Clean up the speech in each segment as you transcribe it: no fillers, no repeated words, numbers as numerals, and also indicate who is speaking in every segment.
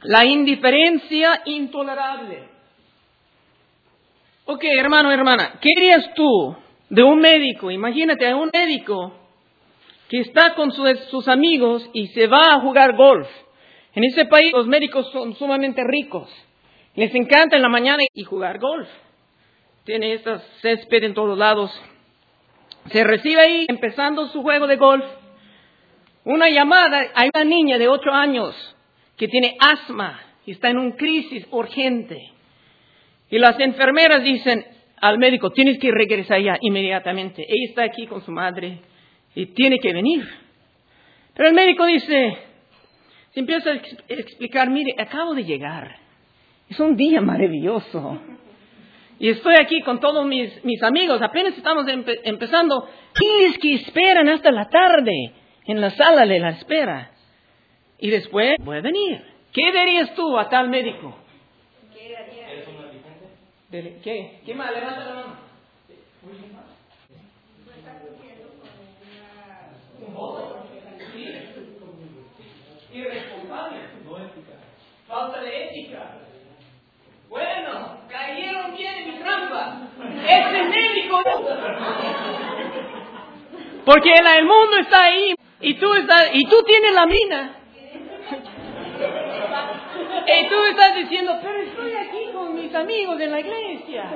Speaker 1: La indiferencia intolerable. Ok, hermano, hermana, ¿qué harías tú de un médico? Imagínate a un médico que está con sus amigos y se va a jugar golf. En ese país los médicos son sumamente ricos. Les encanta en la mañana y jugar golf. Tiene estas césped en todos lados. Se recibe ahí, empezando su juego de golf, una llamada. Hay una niña de 8 años que tiene asma y está en una crisis urgente. Y las enfermeras dicen al médico, tienes que regresar ya inmediatamente. Ella está aquí con su madre y tiene que venir. Pero el médico dice, se empieza a explicar, mire, acabo de llegar. Es un día maravilloso. Y estoy aquí con todos mis amigos, apenas estamos empezando. Tienes que esperan hasta la tarde en la sala de la espera. Y después voy a venir. ¿Qué dirías tú a tal médico? ¿Qué? ¿Qué más? Levanta la mano. Irresponsable. Falta de ética. Bueno, cayeron bien en mi trampa. Ese médico. Porque el mundo está ahí y tú tienes la mina. Y tú estás diciendo, pero estoy aquí con mis amigos en la iglesia.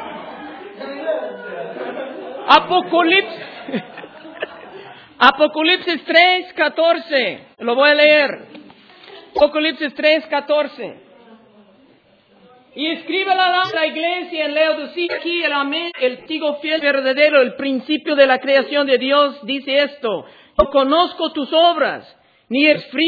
Speaker 1: Apocalipsis 3:14. Lo voy a leer. Apocalipsis 3:14. Y escribe la iglesia en Laodicea, aquí el amén, el testigo fiel verdadero, el principio de la creación de Dios, dice esto: no conozco tus obras, ni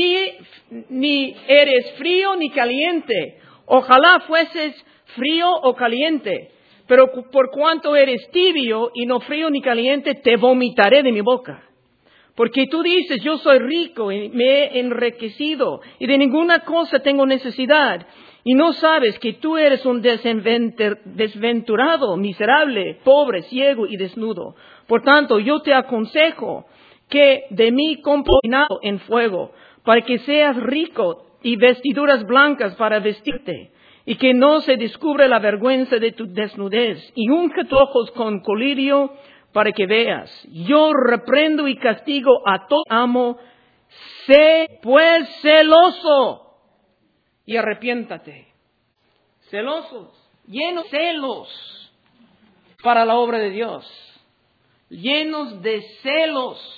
Speaker 1: eres frío ni caliente. Ojalá fueses frío o caliente, pero por cuanto eres tibio y no frío ni caliente, te vomitaré de mi boca. Porque tú dices, yo soy rico y me he enriquecido y de ninguna cosa tengo necesidad. Y no sabes que tú eres un desventurado, miserable, pobre, ciego y desnudo. Por tanto, yo te aconsejo que de mí compres en fuego, para que seas rico, y vestiduras blancas para vestirte, y que no se descubra la vergüenza de tu desnudez, y unge tus ojos con colirio para que veas. Yo reprendo y castigo a todo amo. Sé pues celoso y arrepiéntate. Celosos, llenos de celos para la obra de Dios. Llenos de celos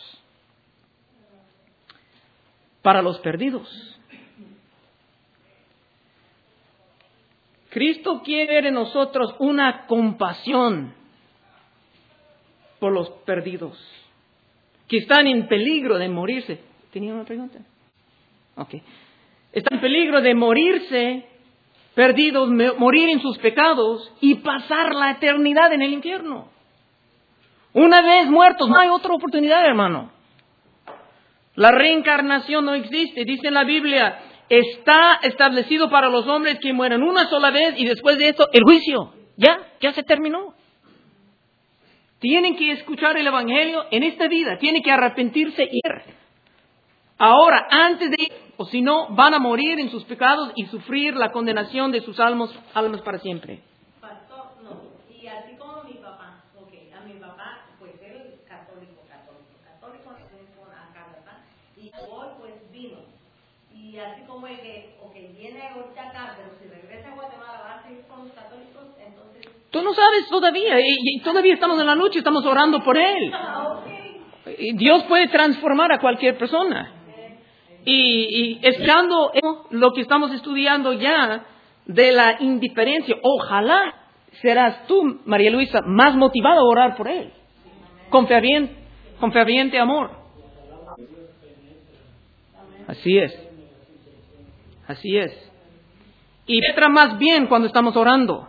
Speaker 1: para los perdidos. Cristo quiere ver en nosotros una compasión por los perdidos, que están en peligro de morirse. ¿Tenía una pregunta? Ok. Están en peligro de morirse, perdidos, morir en sus pecados y pasar la eternidad en el infierno. Una vez muertos, no hay otra oportunidad, hermano. La reencarnación no existe. Dice en la Biblia, está establecido para los hombres que mueran una sola vez y después de esto, el juicio. Ya se terminó. Tienen que escuchar el Evangelio en esta vida. Tienen que arrepentirse y ir. Ahora, antes de ir, o si no, van a morir en sus pecados y sufrir la condenación de sus almas para siempre.
Speaker 2: Pastor, no. Y así como mi papá, a mi papá, pues él católico, acá, ¿verdad? Y hoy pues vino. Y así como el que, viene ahorita acá, pero si regresa a Guatemala va a seguir con los católicos, entonces...
Speaker 1: Tú no sabes todavía, y todavía estamos en la lucha, estamos orando por él. Y Dios puede transformar a cualquier persona. Y esperando lo que estamos estudiando ya de la indiferencia, ojalá serás tú, María Luisa, más motivada a orar por él. Con ferviente amor. Así es. Y penetra más bien cuando estamos orando.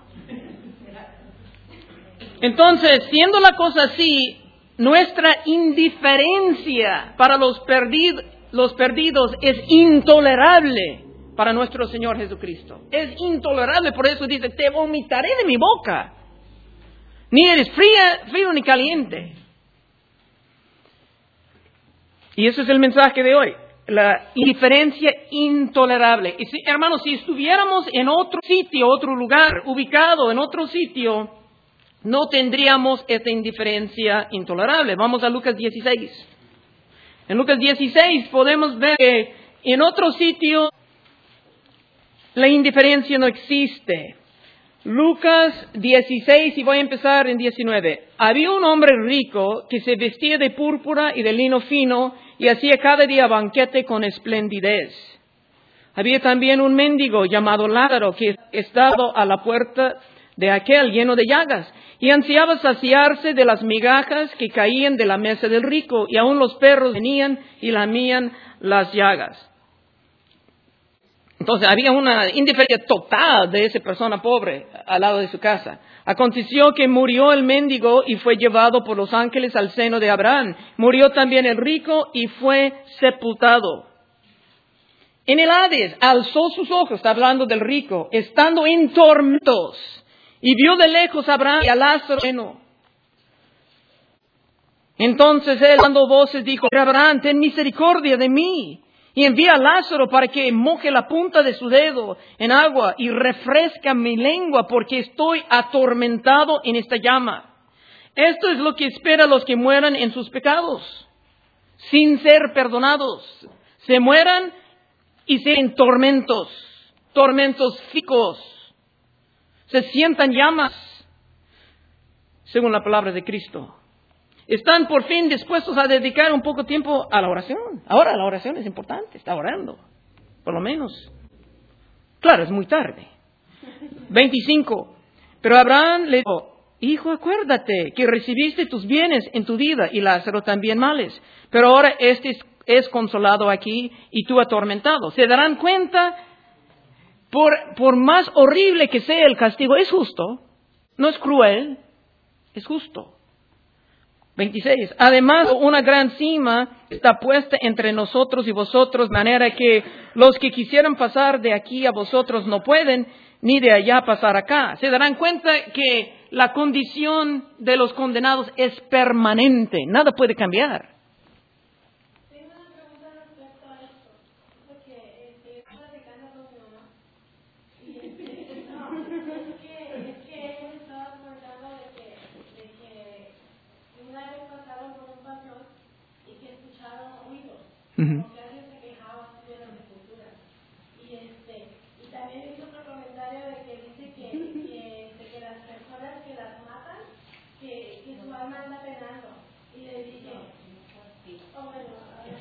Speaker 1: Entonces, siendo la cosa así, nuestra indiferencia para los perdidos es intolerable para nuestro Señor Jesucristo. Es intolerable, por eso dice, te vomitaré de mi boca. Ni eres frío ni caliente. Y ese es el mensaje de hoy. la indiferencia intolerable. Y hermanos, si estuviéramos en otro sitio, otro lugar, ubicado en otro sitio, no tendríamos esta indiferencia intolerable. Vamos a Lucas 16. En Lucas 16 podemos ver que en otro sitio la indiferencia no existe. Lucas 16, y voy a empezar en 19. Había un hombre rico que se vestía de púrpura y de lino fino y hacía cada día banquete con esplendidez. Había también un mendigo llamado Lázaro que estaba a la puerta de aquel lleno de llagas y ansiaba saciarse de las migajas que caían de la mesa del rico, y aun los perros venían y lamían las llagas. Entonces había una indiferencia total de esa persona pobre al lado de su casa. Aconteció que murió el mendigo y fue llevado por los ángeles al seno de Abraham. Murió también el rico y fue sepultado. En el Hades alzó sus ojos, está hablando del rico, estando en tormentos, y vio de lejos a Abraham y a Lázaro. Entonces él, dando voces, dijo: Abraham, ten misericordia de mí, y envía a Lázaro para que moje la punta de su dedo en agua y refresca mi lengua, porque estoy atormentado en esta llama. Esto es lo que espera a los que mueran en sus pecados, sin ser perdonados. Se mueran y se en tormentos físicos. Se sientan llamas, según la palabra de Cristo. Están por fin dispuestos a dedicar un poco de tiempo a la oración. Ahora la oración es importante, está orando, por lo menos. Claro, es muy tarde. 25. Pero Abraham le dijo: hijo, acuérdate que recibiste tus bienes en tu vida y Lázaro también males. Pero ahora este es consolado aquí y tú atormentado. Se darán cuenta, por más horrible que sea el castigo, es justo, no es cruel, es justo. 26. Además, una gran cima está puesta entre nosotros y vosotros, de manera que los que quisieran pasar de aquí a vosotros no pueden, ni de allá pasar acá. Se darán cuenta que la condición de los condenados es permanente, nada puede cambiar.
Speaker 3: Tengo una pregunta respecto a esto, porque estoy platicando con mi mamá, y es que él estaba comentando de que una vez pasaron por un patrón y que escucharon ruidos, como que alguien se quejaba de las esculturas. Y también hizo otro comentario de que dice que las personas que las matan, que su alma anda penando. Y le dije, oh, bueno,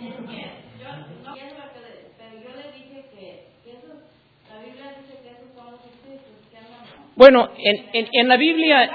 Speaker 2: pero yo le dije que eso, la Biblia dice que esos son los espíritus que andan.
Speaker 1: Bueno, en la Biblia...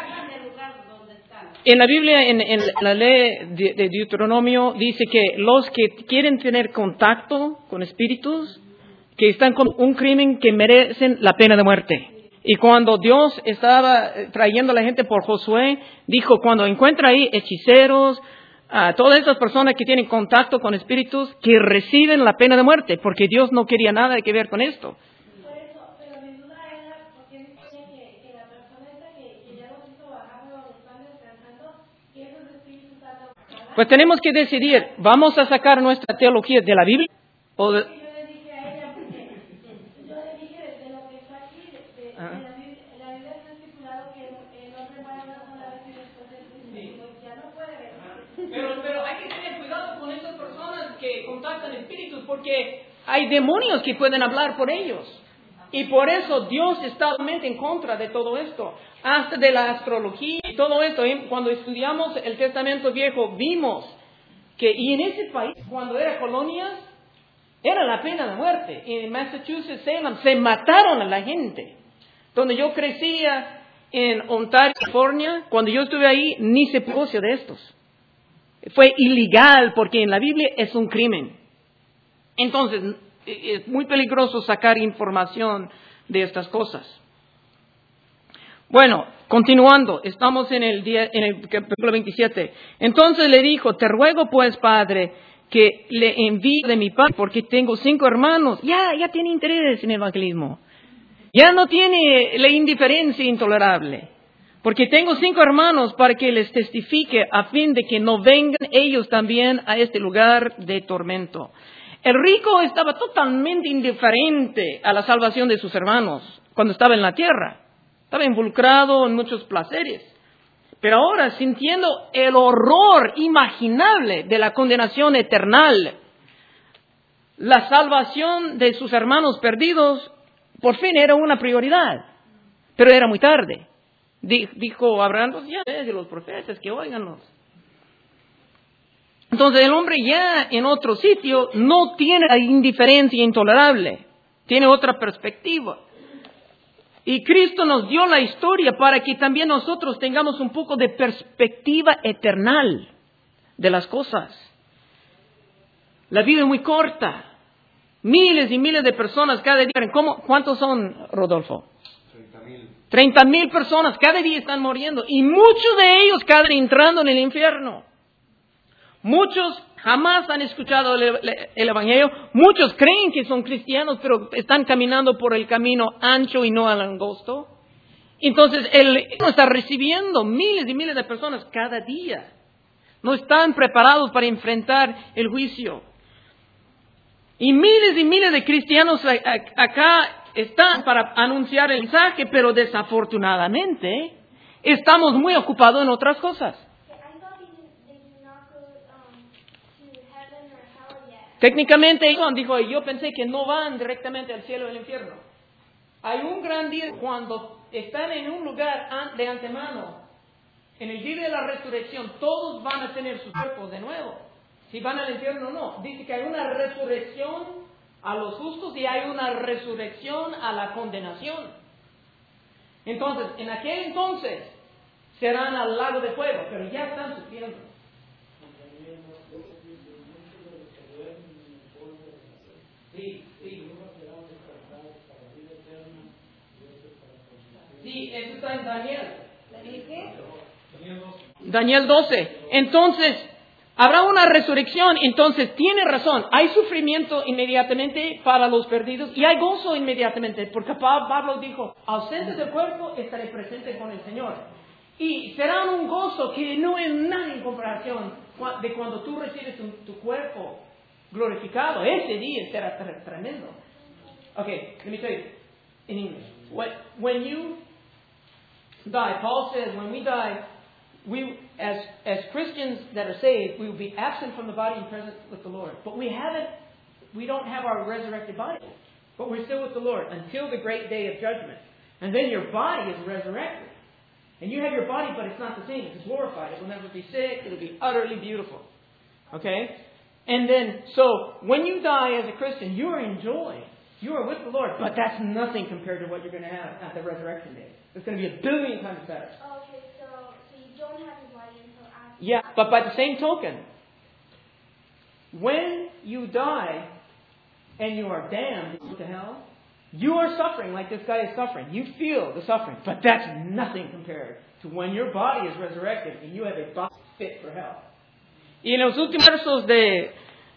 Speaker 1: En la Biblia, en la ley de Deuteronomio, dice que los que quieren tener contacto con espíritus, que están con un crimen, que merecen la pena de muerte. Y cuando Dios estaba trayendo a la gente por Josué, dijo: cuando encuentra ahí hechiceros, todas esas personas que tienen contacto con espíritus, que reciben la pena de muerte, porque Dios no quería nada que ver con esto.
Speaker 3: pero mi duda era, porque dice que la persona esta que ya los hizo bajar de donde están descansando, que esos espíritus están a...
Speaker 1: Pues tenemos que decidir: ¿vamos a sacar nuestra teología de la Biblia? O de...
Speaker 3: Yo le dije a ella, porque yo le dije de lo que está aquí, la Biblia está estipulado que el hombre va a una sola vez y después el pues ya no puede ver.
Speaker 1: Pero hay que tener cuidado con esas personas que contactan espíritus, porque hay demonios que pueden hablar por ellos. Y por eso Dios está totalmente en contra de todo esto, hasta de la astrología y todo esto. Cuando estudiamos el Testamento Viejo, vimos que, y en ese país, cuando era colonia, era la pena de muerte. En Massachusetts, Salem, se mataron a la gente. Donde yo crecía, en Ontario, California, cuando yo estuve ahí, ni se negocio de estos. Fue ilegal, porque en la Biblia es un crimen. Entonces, es muy peligroso sacar información de estas cosas. Bueno, continuando, estamos en el capítulo 27. Entonces le dijo: te ruego pues, padre, que le envíe de mi padre, porque tengo 5 hermanos. Ya tiene interés en el evangelismo. Ya no tiene la indiferencia intolerable. Porque tengo 5 hermanos, para que les testifique, a fin de que no vengan ellos también a este lugar de tormento. El rico estaba totalmente indiferente a la salvación de sus hermanos cuando estaba en la tierra. Estaba involucrado en muchos placeres. Pero ahora, sintiendo el horror imaginable de la condenación eterna, la salvación de sus hermanos perdidos, por fin era una prioridad. Pero era muy tarde. Dijo Abraham, pues ya es de los profetas, que óiganlos. Entonces el hombre ya en otro sitio no tiene la indiferencia intolerable, tiene otra perspectiva. Y Cristo nos dio la historia para que también nosotros tengamos un poco de perspectiva eternal de las cosas. La vida es muy corta. Miles y miles de personas cada día. ¿Cuántos son, Rodolfo? 30,000 personas cada día están muriendo. Y muchos de ellos cada día entrando en el infierno. Muchos jamás han escuchado el Evangelio. Muchos creen que son cristianos, pero están caminando por el camino ancho y no al angosto. Entonces, Él no está recibiendo miles y miles de personas cada día. No están preparados para enfrentar el juicio. Y miles de cristianos acá están para anunciar el mensaje, pero desafortunadamente estamos muy ocupados en otras cosas. Técnicamente, Juan dijo, yo pensé que no van directamente al cielo o al infierno. Hay un gran día cuando están en un lugar de antemano, en el día de la resurrección, todos van a tener sus cuerpos de nuevo. Si van al infierno o no. Dice que hay una resurrección a los justos y hay una resurrección a la condenación. Entonces, en aquel entonces, serán al lago de fuego, pero ya están sufriendo. Sí, eso está en Daniel. Daniel 12. Entonces, habrá una resurrección. Entonces, tiene razón. Hay sufrimiento inmediatamente para los perdidos y hay gozo inmediatamente. Porque Pablo dijo, ausente del cuerpo, estaré presente con el Señor. Y será un gozo que no es nada en comparación de cuando tú recibes tu cuerpo glorificado. Ese día será tremendo. Okay, let me tell you in English. When you die, Paul says, when we die, we as Christians that are saved, we will be absent from the body and present with the Lord. But we don't have our resurrected body. But we're still with the Lord until the great day of judgment. And then your body is resurrected. And you have your body, but it's not the same. It's glorified. It will never be sick. It'll be utterly beautiful. Okay? And then, so, when you die as a Christian, you are in joy. You are with the Lord. But that's nothing compared to what you're going to have at the resurrection day. It's going to be 1,000,000,000 times better.
Speaker 3: Okay, so you don't have your body until after.
Speaker 1: Yeah, but by the same token, when you die and you are damned to hell, you are suffering like this guy is suffering. You feel the suffering. But that's nothing compared to when your body is resurrected and you have a body fit for hell. Y en los últimos versos de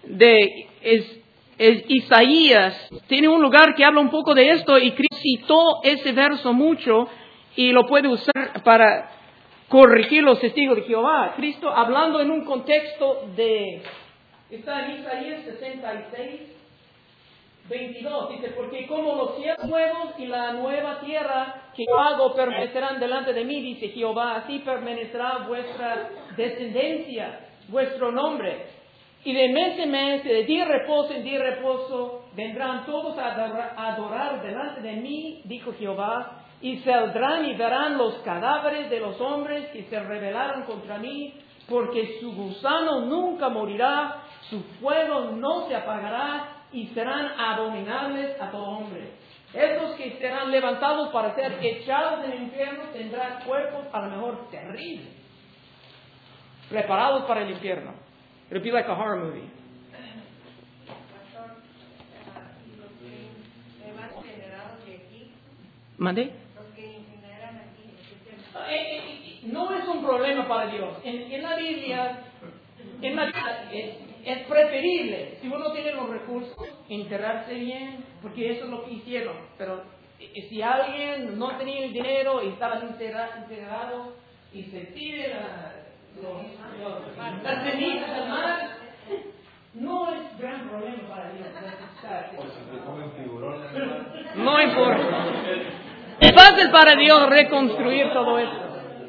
Speaker 1: Isaías, tiene un lugar que habla un poco de esto y Cristo citó ese verso mucho y lo puede usar para corregir los testigos de Jehová. Cristo hablando en un contexto está en Isaías 66, 22, dice, porque como los cielos nuevos y la nueva tierra que yo hago permanecerán delante de mí, dice Jehová, así permanecerá vuestra descendencia, vuestro nombre. Y de mes en mes, de día en día reposo, vendrán todos a adorar delante de mí, dijo Jehová, y saldrán y verán los cadáveres de los hombres que se rebelaron contra mí, porque su gusano nunca morirá, su fuego no se apagará, y serán abominables a todo hombre. Estos que serán levantados para ser echados en el infierno tendrán cuerpos a lo mejor terribles, preparados para el infierno. It'll be like a horror movie. ¿Mande? No es un problema para Dios. En la Biblia, es preferible, si uno tiene los recursos, enterrarse bien, porque eso es lo que hicieron. Pero si alguien no tenía el dinero y estaba enterrado y se tire las cenizas al mar, no es gran problema para Dios.
Speaker 4: O si te comen tiburón,
Speaker 1: No importa. Es fácil para Dios reconstruir todo esto.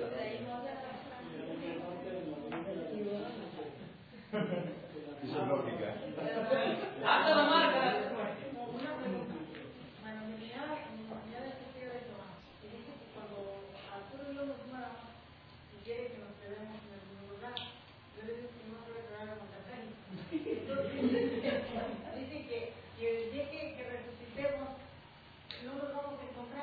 Speaker 4: Eso es lógica.
Speaker 1: Hasta la marca.
Speaker 3: Una pregunta. Bueno, mi niña de testigo de Jehová, y dice que cuando Arturo y yo nos muéramos, y quiere que nos quedemos en el mismo lugar, yo le digo que no puede traer a Monterrey. Entonces, dice que el día que resucitemos, no nos vamos a encontrar.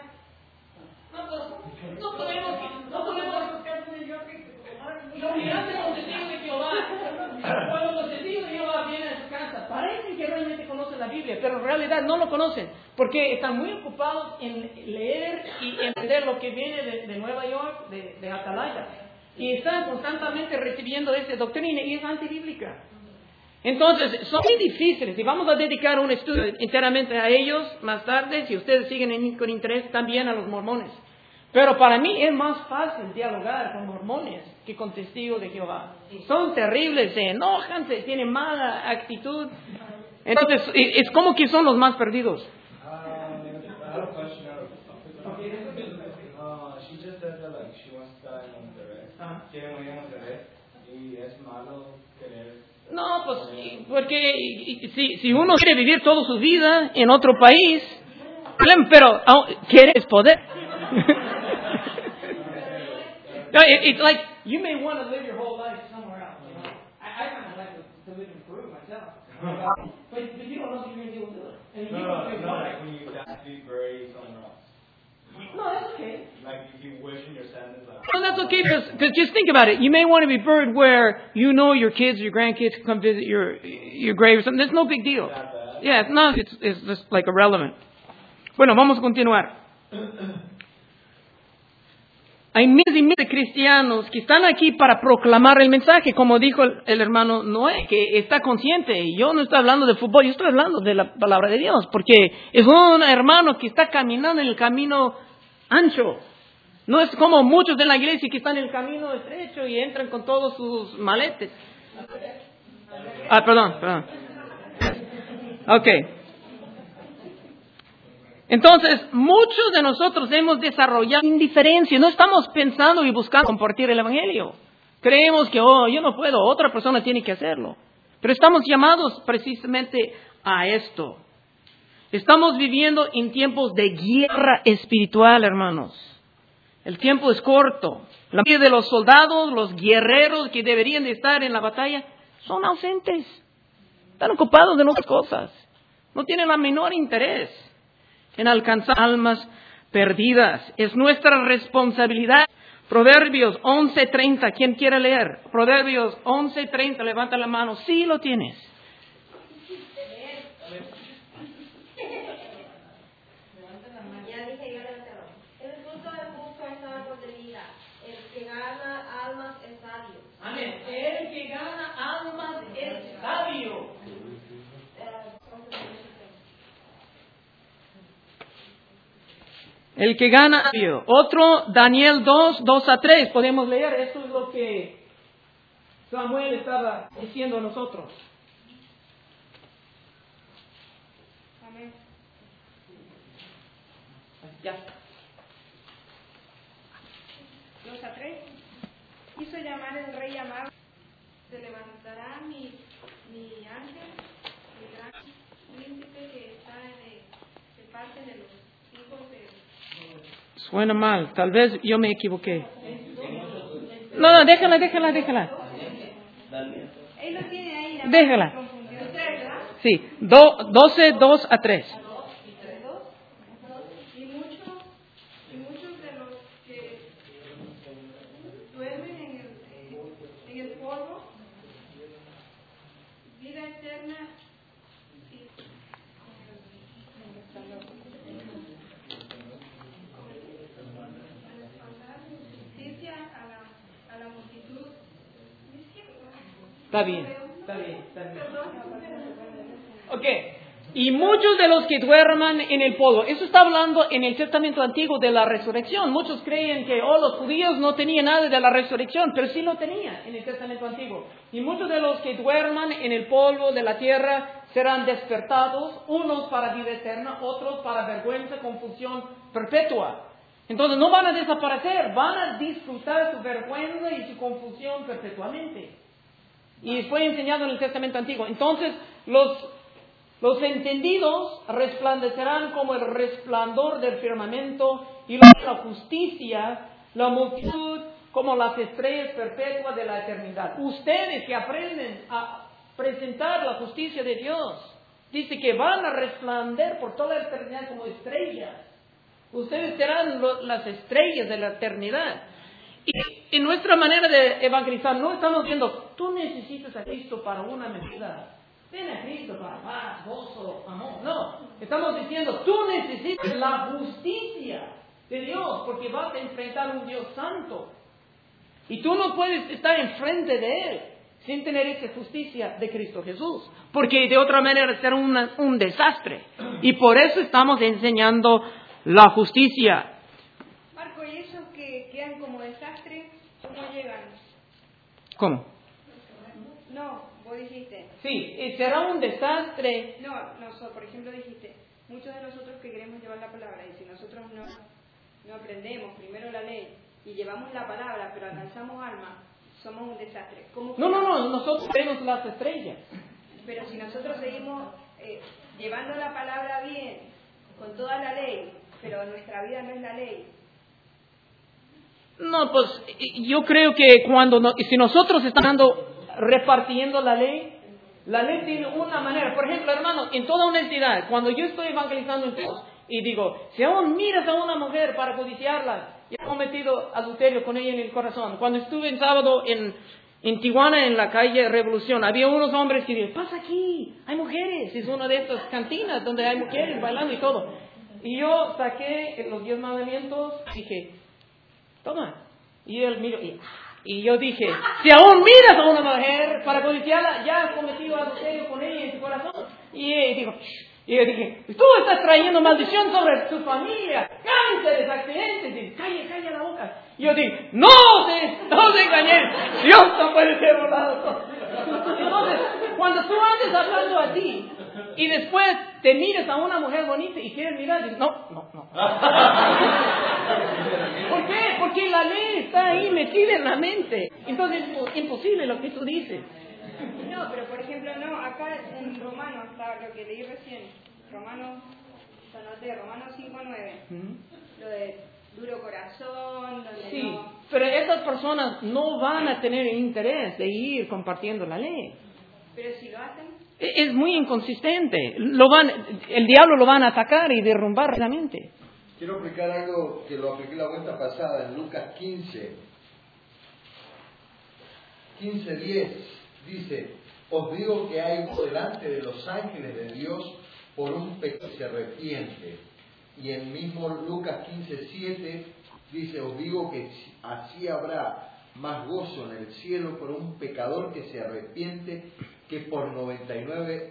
Speaker 1: No podemos
Speaker 3: buscar un millón que
Speaker 1: Lo mirante con testigos de Jehová. Cuando los testigos de Jehová vienen a su casa, parecen que realmente conocen la Biblia, pero en realidad no lo conocen, porque están muy ocupados en leer y entender lo que viene de Nueva York, de Atalaya. Y están constantemente recibiendo esa doctrina y es antibíblica. Entonces, son muy difíciles y vamos a dedicar un estudio enteramente a ellos más tarde, si ustedes siguen con interés, también a los mormones. Pero para mí es más fácil dialogar con mormones que con testigos de Jehová. Son terribles, se enojan, tienen mala actitud. Entonces, es como que son los más perdidos.
Speaker 4: I have a question. She just said that like she wants to estar en Monterrey. Quiere morir en Monterrey. Y es malo querer.
Speaker 1: No, pues, porque si uno quiere vivir toda su vida en otro país, pero quieres poder. No, it's like you may want to live your whole life somewhere else. You know? I kind of like to live in Peru myself, but you don't know if you're going to be able to do it. And
Speaker 4: No, like when you die to be buried somewhere else.
Speaker 1: No, that's okay.
Speaker 4: Like if you wish in your sentence, like.
Speaker 1: No, that's okay because just think about it. You may want to be buried where you know your kids, your grandkids can come visit your grave or something. That's no big deal. Yeah, it's just like irrelevant. Bueno, vamos a continuar. Hay miles y miles de cristianos que están aquí para proclamar el mensaje, como dijo el hermano Noé, que está consciente. Yo no estoy hablando de fútbol, yo estoy hablando de la palabra de Dios, porque es un hermano que está caminando en el camino ancho. No es como muchos de la iglesia que están en el camino estrecho y entran con todos sus maletes. Perdón. Ok. Entonces, muchos de nosotros hemos desarrollado indiferencia. No estamos pensando y buscando compartir el Evangelio. Creemos que, yo no puedo, otra persona tiene que hacerlo. Pero estamos llamados precisamente a esto. Estamos viviendo en tiempos de guerra espiritual, hermanos. El tiempo es corto. La mayoría de los soldados, los guerreros que deberían de estar en la batalla, son ausentes. Están ocupados en otras cosas. No tienen el menor interés en alcanzar almas perdidas. Es nuestra responsabilidad. Proverbios 11:30. ¿Quién quiere leer? Proverbios 11:30. Levanta la mano. Sí lo tienes.
Speaker 2: Ya dije yo el fruto del justo es árbol de vida. El que gana almas es sabio.
Speaker 1: Amén. El que gana almas es sabio. El que gana sabio. Otro, Daniel 2:2-3. Podemos leer. Esto es lo que Samuel estaba diciendo a nosotros.
Speaker 3: Amén.
Speaker 1: Ya está.
Speaker 3: 2-3. Hizo llamar el rey amado. Se levantará mi ángel, el gran príncipe que está de parte de los hijos de...
Speaker 1: Suena mal. Tal vez yo me equivoqué. No, déjala.
Speaker 3: Él lo tiene ahí.
Speaker 1: Déjala.
Speaker 3: Confundió. 3, ¿verdad?
Speaker 1: Sí, 12:2-3.
Speaker 3: Y muchos de los que duermen en el polvo, vida eterna y justicia a la multitud.
Speaker 1: Está bien. Ok. Y muchos de los que duerman en el polvo, eso está hablando en el Testamento Antiguo de la resurrección. Muchos creen que, los judíos no tenían nada de la resurrección, pero sí lo tenían en el Testamento Antiguo. Y muchos de los que duerman en el polvo de la tierra serán despertados, unos para vida eterna, otros para vergüenza, confusión perpetua. Entonces no van a desaparecer, van a disfrutar su vergüenza y su confusión perpetuamente. Y fue enseñado en el Testamento Antiguo. Entonces los entendidos resplandecerán como el resplandor del firmamento, y la justicia, la multitud, como las estrellas perpetuas de la eternidad. Ustedes que aprenden a presentar la justicia de Dios, dice que van a resplandecer por toda la eternidad como estrellas. Ustedes serán las estrellas de la eternidad. Y en nuestra manera de evangelizar no estamos viendo, tú necesitas a Cristo para una necesidad. Ven a Cristo para paz, gozo, amor. No, estamos diciendo, tú necesitas la justicia de Dios porque vas a enfrentar a un Dios santo. Y tú no puedes estar enfrente de Él sin tener esa justicia de Cristo Jesús. Porque de otra manera será un desastre. Y por eso estamos enseñando la justicia.
Speaker 5: Marco, ¿y esos que quedan como desastre, cómo llegan?
Speaker 1: ¿Cómo?
Speaker 5: No, vos dijiste.
Speaker 1: Sí, será un desastre.
Speaker 5: No, por ejemplo dijiste, muchos de nosotros que queremos llevar la palabra, y si nosotros no aprendemos primero la ley y llevamos la palabra, pero alcanzamos alma, somos un desastre. ¿Cómo
Speaker 1: No, nosotros vemos las estrellas.
Speaker 5: Pero si nosotros seguimos llevando la palabra bien, con toda la ley, pero nuestra vida no es la ley.
Speaker 1: No, pues yo creo que si nosotros estamos repartiendo la ley tiene una manera. Por ejemplo, hermano, en toda una entidad, cuando yo estoy evangelizando en Dios y digo, si aún miras a una mujer para codiciarla, y he cometido adulterio con ella en el corazón. Cuando estuve en sábado en Tijuana, en la calle Revolución, había unos hombres que dijeron, pasa aquí, hay mujeres. Es una de estas cantinas donde hay mujeres bailando y todo. Y yo saqué los 10 mandamientos, dije, toma. Y él miró, y yo dije, si aún miras a una mujer para codiciarla, ya has cometido adulterio con ella en tu corazón. Y yo dije, tú estás trayendo maldición sobre tu familia, cánceres, accidentes. Y calla la boca. Y yo dije, no se engañen, Dios no puede ser burlado. Entonces, cuando tú andes hablando a ti y después te miras a una mujer bonita y quieres mirar, dices, no. ¿Por qué? Porque la ley está ahí metida en la mente. Entonces es imposible lo que tú dices.
Speaker 5: No, pero por ejemplo, acá en Romanos, lo que leí recién, Romanos 5:9, lo de duro corazón, donde
Speaker 1: sí, pero esas personas no van a tener interés de ir compartiendo la ley.
Speaker 5: Pero si lo hacen,
Speaker 1: es muy inconsistente. El diablo lo van a atacar y derrumbar rápidamente.
Speaker 6: Quiero explicar algo que lo apliqué la vuelta pasada en Lucas 15:10. Dice, os digo que hay delante de los ángeles de Dios por un pecado que se arrepiente. Y en mismo Lucas 15:7 dice, os digo que así habrá más gozo en el cielo por un pecador que se arrepiente que por 99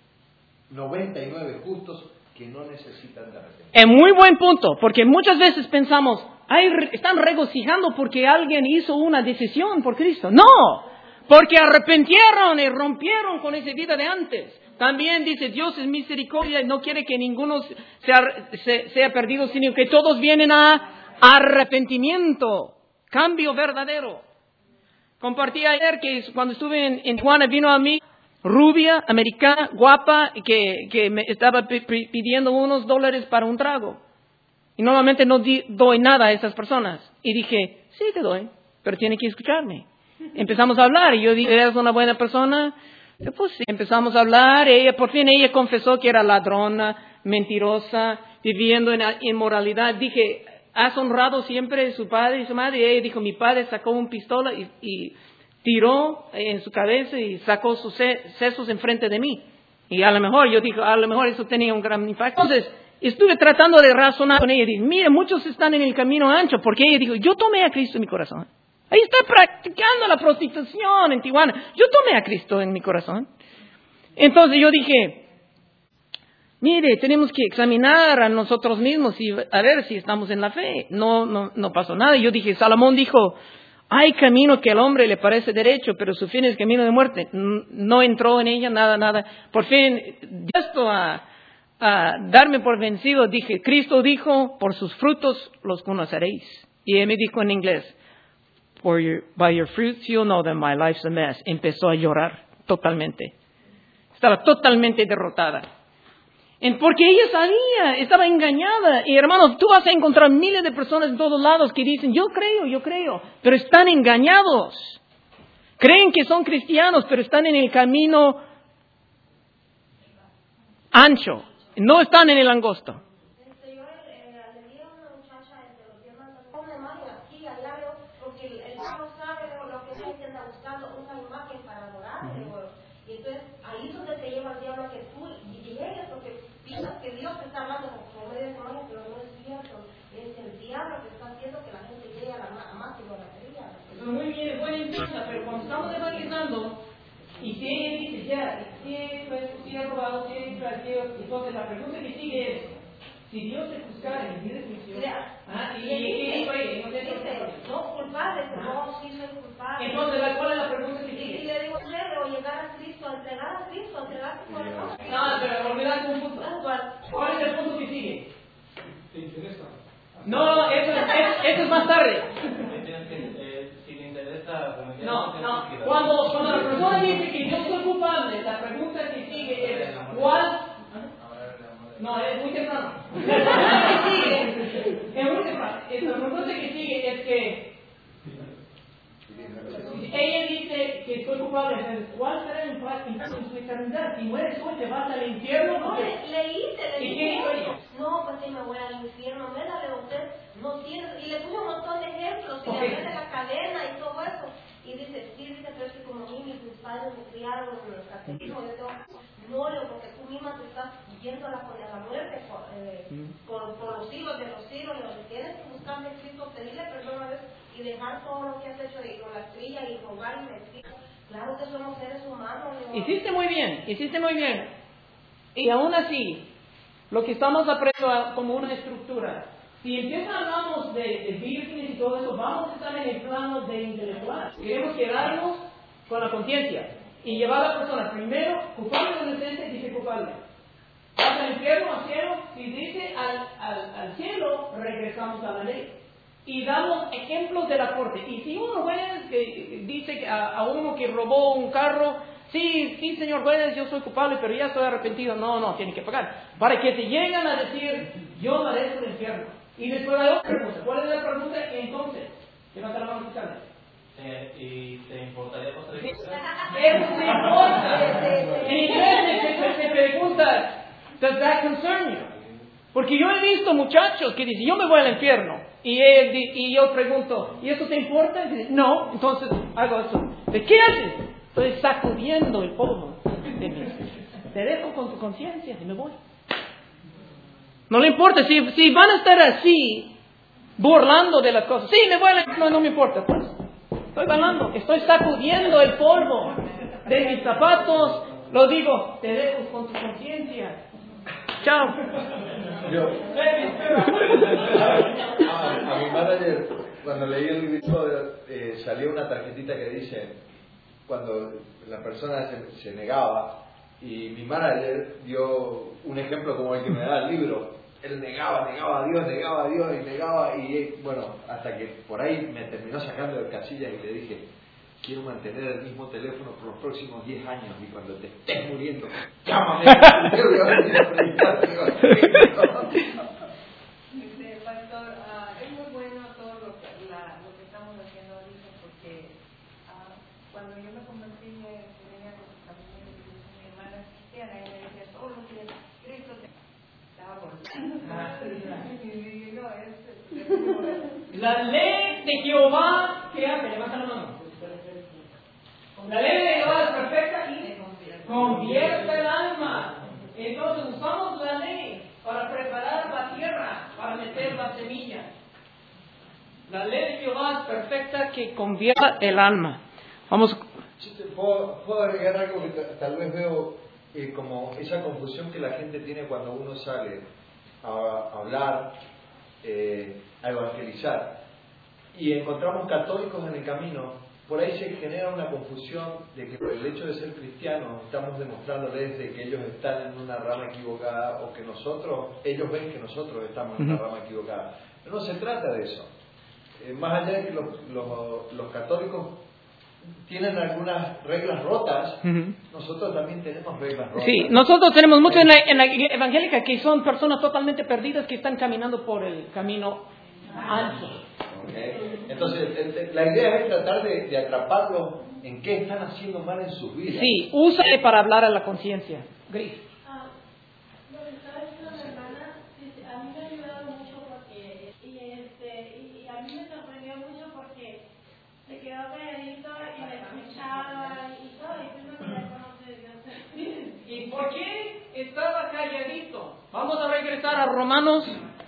Speaker 6: justos que no necesitan de arrepentirse.
Speaker 1: Es muy buen punto, porque muchas veces pensamos, están regocijando porque alguien hizo una decisión por Cristo. No, porque arrepintieron y rompieron con esa vida de antes. También dice, Dios es misericordia y no quiere que ninguno sea perdido, sino que todos vienen a arrepentimiento, cambio verdadero. Compartí ayer que cuando estuve en Tijuana vino a mí rubia, americana, guapa, que me estaba pidiendo unos $1 para un trago. Y normalmente no doy nada a esas personas. Y dije, sí te doy, pero tiene que escucharme. Empezamos a hablar y yo dije, ¿eres una buena persona? Pues sí, empezamos a hablar. Por fin ella confesó que era ladrona, mentirosa, viviendo en inmoralidad. Dije, ¿has honrado siempre a su padre y su madre? Y ella dijo, mi padre sacó una pistola y tiró en su cabeza y sacó sus sesos enfrente de mí. Y a lo mejor, yo dije, a lo mejor eso tenía un gran impacto. Entonces, estuve tratando de razonar con ella. Dije, mire, muchos están en el camino ancho, porque ella dijo, yo tomé a Cristo en mi corazón. Ahí está practicando la prostitución en Tijuana. Yo tomé a Cristo en mi corazón. Entonces yo dije, Mire, tenemos que examinar a nosotros mismos y a ver si estamos en la fe. No pasó nada. Yo dije, Salomón dijo, hay camino que al hombre le parece derecho, pero su fin es camino de muerte. No entró en ella nada. Por fin, esto a darme por vencido, dije, Cristo dijo, por sus frutos los conoceréis. Y él me dijo en inglés, by your fruits you'll know that my life's a mess. Empezó a llorar totalmente. Estaba totalmente derrotada. Porque ella sabía, estaba engañada. Y hermanos, tú vas a encontrar miles de personas en todos lados que dicen, yo creo, pero están engañados. Creen que son cristianos, pero están en el camino ancho. No están en el angosto.
Speaker 3: Yo le di a una muchacha de los 10 mandamientos, una imagen aquí, allá, porque el diablo sabe lo que la gente anda buscando, una imagen para adorar. Y entonces ahí es donde te lleva el diablo a que tú llegues, porque piensas que Dios te está hablando por medio de esa imagen, pero no es cierto. Es el diablo que está haciendo que la gente llegue a la más idolatría.
Speaker 1: Muy bien, es buena intensa, pero cuando estamos evangelizando, y si ella dice, ya, si he robado, si he hecho aquello, entonces la pregunta que sigue es, si Dios te juzgara en el día de juicio,
Speaker 3: no culpable, no, sí soy culpable.
Speaker 1: Entonces, ¿cuál es la pregunta que sigue?
Speaker 3: Y le digo, o llegar a Cristo, entregar a Cristo, entregar tu corazón.
Speaker 1: No, pero olvidar un punto. ¿Cuál es el punto que sigue?
Speaker 4: ¿Te interesa?
Speaker 1: No, eso es más tarde.
Speaker 4: Si le interesa...
Speaker 1: No. Cuando la persona dice que yo soy culpable, la pregunta que sigue es, ¿cuál? No, es muy temprano. Es muy temprano. La pregunta que sigue es que ella dice que soy culpable, entonces, ¿cuál será el impacto en su eternidad? Si mueres hoy, te vas al infierno.
Speaker 3: No, le
Speaker 1: ¿Y qué dijo ella?
Speaker 3: No, pues si me voy al infierno, médale usted, no tiene. Y le puse un montón de ejemplos, y le hablé de la cadena y todo eso. Y dice, pero es que como a mí mis padres me criaron en el catecismo, yo tengo gloria, porque tú misma te estás yendo a la muerte por los siglos de los siglos, y lo que tienes que buscar de Cristo, pedirle perdón a Dios y dejar todo lo que has hecho de idolatría y robar y mentir. Claro que somos seres humanos.
Speaker 1: Hiciste muy bien. Y aún así, lo que estamos aprendiendo como una estructura, si hablamos de vírgenes y todo eso, vamos a estar en el plano de intelectual. Queremos quedarnos con la conciencia y llevar a la persona primero, culpable o inocente, dice culpable. Vas al infierno, al cielo, si dice al cielo, regresamos a la ley. Y damos ejemplos de la corte. Y si uno juez que dice a uno que robó un carro, sí, señor juez, yo soy culpable, pero ya estoy arrepentido. No, tiene que pagar. Para que te lleguen a decir, yo merezco el infierno. Y después hay otra pregunta. ¿Cuál es la pregunta entonces? Levanta la mano fiscal.
Speaker 4: ¿Y te importaría pasar el
Speaker 1: Eso te importa. En inglés se pregunta, ¿does that concern you? Porque yo he visto muchachos que dicen, yo me voy al infierno. Y yo pregunto, ¿y eso te importa? Y dice, no, entonces hago eso. ¿De qué haces? Estoy sacudiendo el polvo de mí. Te dejo con tu conciencia y me voy. No le importa, si van a estar así, burlando de las cosas. Sí, me voy al infierno, no me importa. Pues, estoy bailando, estoy sacudiendo el polvo de mis zapatos. Lo digo, te dejo con tu conciencia. Chao.
Speaker 6: A mi manager, cuando leí el libro, salió una tarjetita que dice, cuando la persona se negaba, y mi manager dio un ejemplo como el que me da el libro. Él negaba a Dios, y bueno, hasta que por ahí me terminó sacando de casillas y le dije, quiero mantener el mismo teléfono por los próximos 10 años, y cuando te estés muriendo, llámame.
Speaker 2: Pastor, es muy bueno todo lo que estamos haciendo ahorita, porque cuando yo me convertí, venía con mi hermana cristiana, y me decía todos los días, Cristo te estaba volviendo.
Speaker 1: La ley de Jehová, ¿qué hace? Levanta la mano. La ley de Jehová es perfecta y convierte el alma. Entonces usamos la ley para preparar la tierra, para meter la semilla. La ley de Jehová es perfecta que convierte el alma. Vamos.
Speaker 6: ¿Puedo agregar algo que tal vez veo como esa confusión que la gente tiene cuando uno sale a hablar, a evangelizar, y encontramos católicos en el camino, por ahí se genera una confusión de que por el hecho de ser cristianos estamos demostrándoles de que ellos están en una rama equivocada o que ellos ven que nosotros estamos en una rama equivocada. Pero no se trata de eso. Más allá de que los católicos tienen algunas reglas rotas, nosotros también tenemos reglas rotas.
Speaker 1: Sí, nosotros tenemos muchos en la evangélica que son personas totalmente perdidas que están caminando por el camino ancho.
Speaker 6: Okay. Entonces, la idea es tratar de atraparlos en qué están haciendo mal en sus vidas.
Speaker 1: Sí, úsale para hablar a la conciencia. Gris.
Speaker 3: Lo que estaba diciendo mi hermana, a mí me ha ayudado mucho porque, y a mí me sorprendió mucho porque se quedó calladito y me escuchaba y todo, y uno que ya conoce Dios.
Speaker 1: ¿Y por qué estaba calladito? Vamos a regresar a Romanos,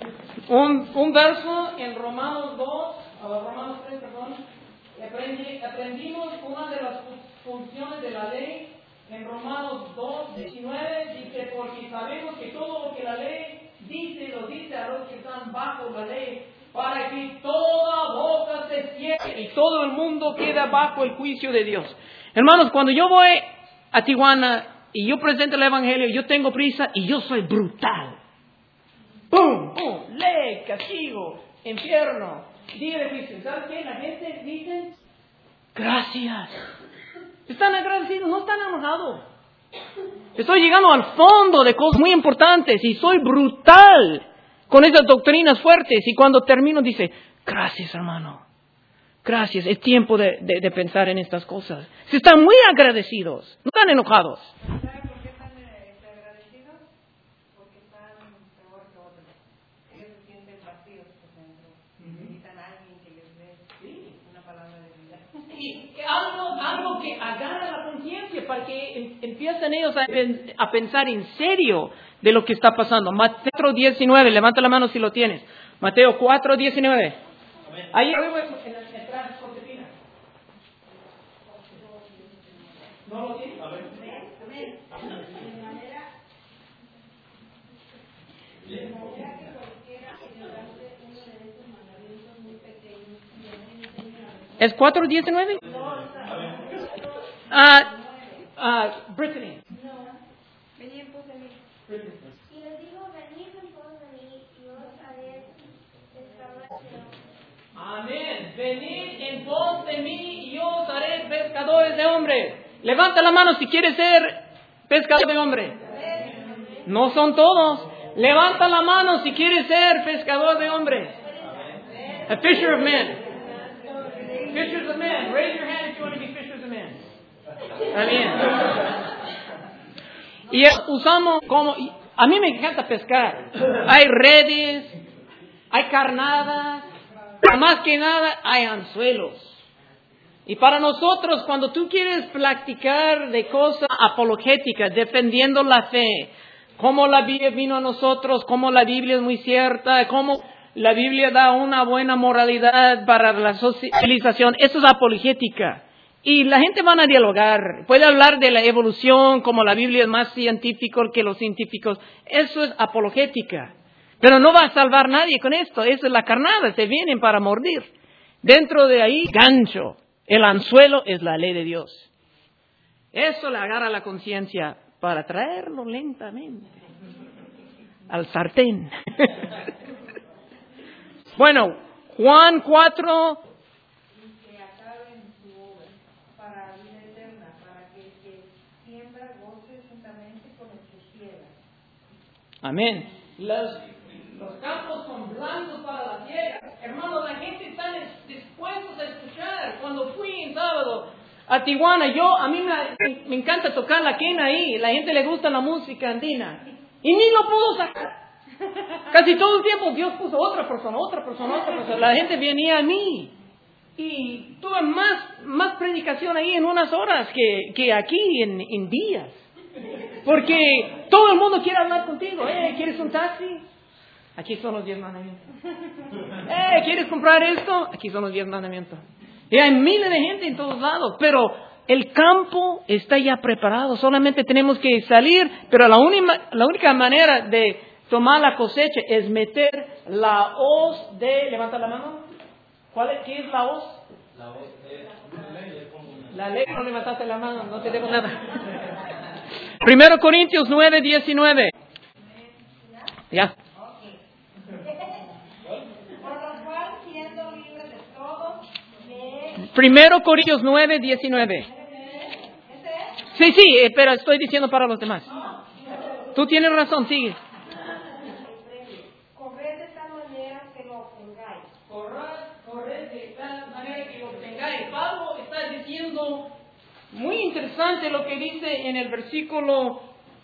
Speaker 1: un verso en Romanos 2, Romanos 3, perdón. Aprendimos una de las funciones de la ley en Romanos 2, 19, dice, porque sabemos que todo lo que la ley dice, lo dice a los que están bajo la ley, para que toda boca se cierre y todo el mundo queda bajo el juicio de Dios. Hermanos, cuando yo voy a Tijuana y yo presento el Evangelio, yo tengo prisa y yo soy brutal. ¡Pum! ¡Pum! Ley, castigo, infierno, día de juicio. ¿Sabes qué? La gente dice, gracias. Están agradecidos, no están enojados. Estoy llegando al fondo de cosas muy importantes y soy brutal con esas doctrinas fuertes. Y cuando termino dice, gracias hermano, gracias, es tiempo de pensar en estas cosas. Se están muy agradecidos, no están enojados.
Speaker 5: ¿Sabe por qué están agradecidos? Porque están peor que otros. Ellos se sienten vacíos por dentro. Necesitan a alguien que les dé una palabra de vida.
Speaker 1: Y algo que agarra la conciencia para que empiecen ellos a pensar en serio de lo que está pasando. Mateo 4:19, levanta la mano si lo tienes. Mateo 4:19. Ahí atrás, Josefina. ¿No lo tienes? ¿Es 4:19? Brittany.
Speaker 5: Vení en pos de mí.
Speaker 3: Y les digo, venid en pos de mí y yo os haré pescadores de hombres.
Speaker 1: Amén. Venid en pos de mí y yo os haré pescadores de hombres. Levanta la mano si quieres ser pescador de hombres. No son todos. Levanta la mano si quieres ser pescador de hombres. A fisher of men. Fishers of men. Raise your hand if you want to be fishers of men. Está bien. Y usamos como... A mí me encanta pescar. Hay redes, hay carnadas, más que nada hay anzuelos. Y para nosotros, cuando tú quieres practicar de cosas apologéticas, defendiendo la fe, cómo la Biblia vino a nosotros, cómo la Biblia es muy cierta, cómo la Biblia da una buena moralidad para la socialización, eso es apologética. Y la gente van a dialogar, puede hablar de la evolución, como la Biblia es más científica que los científicos, eso es apologética. Pero no va a salvar nadie con esto, eso es la carnada, se vienen para mordir. Dentro de ahí, gancho, el anzuelo es la ley de Dios. Eso le agarra la conciencia para traerlo lentamente al sartén. Bueno, Juan 4...
Speaker 5: Que acaben su obra para vida eterna, para que el que siembra goce juntamente con el que ciega.
Speaker 1: Amén. Los campos son blancos para la tierra. Hermanos, la gente está dispuesta a escuchar. Cuando fui en sábado a Tijuana, a mí me encanta tocar la quena ahí. La gente le gusta la música andina. Y ni lo pudo sacar. Casi todo el tiempo Dios puso otra persona. La gente venía a mí. Y tuve más predicación ahí en unas horas que aquí en días. Porque todo el mundo quiere hablar contigo. ¿Quieres un taxi? Aquí son los 10 mandamientos. ¿Quieres comprar esto? Aquí son los 10 mandamientos. Y hay miles de gente en todos lados. Pero El campo está ya preparado, solamente tenemos que salir, pero la única manera de tomar la cosecha es meter la hoz de... Levanta la mano. ¿Qué es la hoz?
Speaker 4: La voz de la ley es como una...
Speaker 1: La ley, no levantaste la mano, no te debo nada. 1 Corintios 9, 19. Ya.
Speaker 3: Por lo cual, siendo libre de todo, me...
Speaker 1: 1 Corintios 9, 19. Sí, pero estoy diciendo para los demás. Tú tienes razón, sigue.
Speaker 3: Corred de tal manera que lo obtengáis.
Speaker 1: Corred de tal manera que lo obtengáis. Pablo está diciendo, muy interesante lo que dice en el versículo...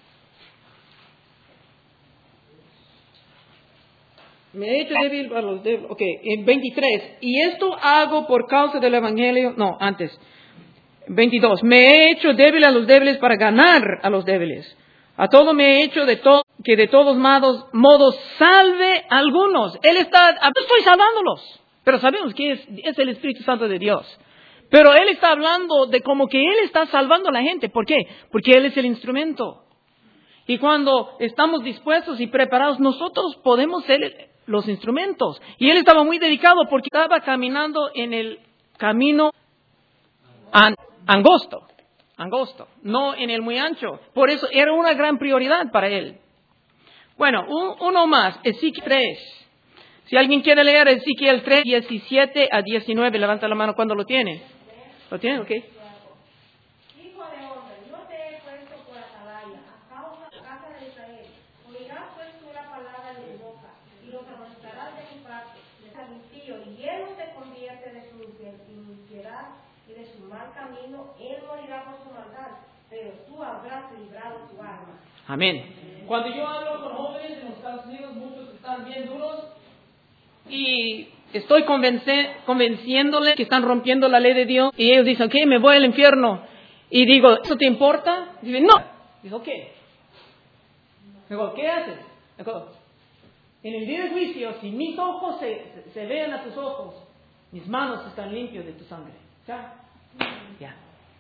Speaker 1: Me he hecho débil para los débiles. Ok, en 23. Y esto hago por causa del Evangelio. No, antes. 22. Me he hecho débil a los débiles para ganar a los débiles. A todo me he hecho que de todos modos salve a algunos. Él está, estoy salvándolos. Pero sabemos que es el Espíritu Santo de Dios. Pero Él está hablando de como que Él está salvando a la gente. ¿Por qué? Porque Él es el instrumento. Y cuando estamos dispuestos y preparados, nosotros podemos ser los instrumentos. Y Él estaba muy dedicado porque estaba caminando en el camino angosto, no en el muy ancho. Por eso era una gran prioridad para Él. Bueno, uno más, Ezequiel 3. Si alguien quiere leer Ezequiel 3, 17 a 19, levanta la mano cuando lo tiene. ¿Lo tiene? Ok.
Speaker 3: Hijo de hombre, yo te he puesto por atalaya a causa de la casa de Israel. Oirás pues tú la palabra de mi boca y los amonestarás de mi parte, al impío, y él no se convierte de su iniquidad y de su mal camino, él morirá por su maldad, pero tú habrás librado tu alma.
Speaker 1: Amén. Cuando yo hablo con jóvenes en los Estados Unidos, muchos están bien duros y estoy convenciéndoles que están rompiendo la ley de Dios y ellos dicen, ok, me voy al infierno. Y digo, ¿eso te importa? Y dicen, no. Digo, ok. Digo, ¿qué haces? Digo, en el día del juicio, si mis ojos se vean a tus ojos, mis manos están limpios de tu sangre. Ya.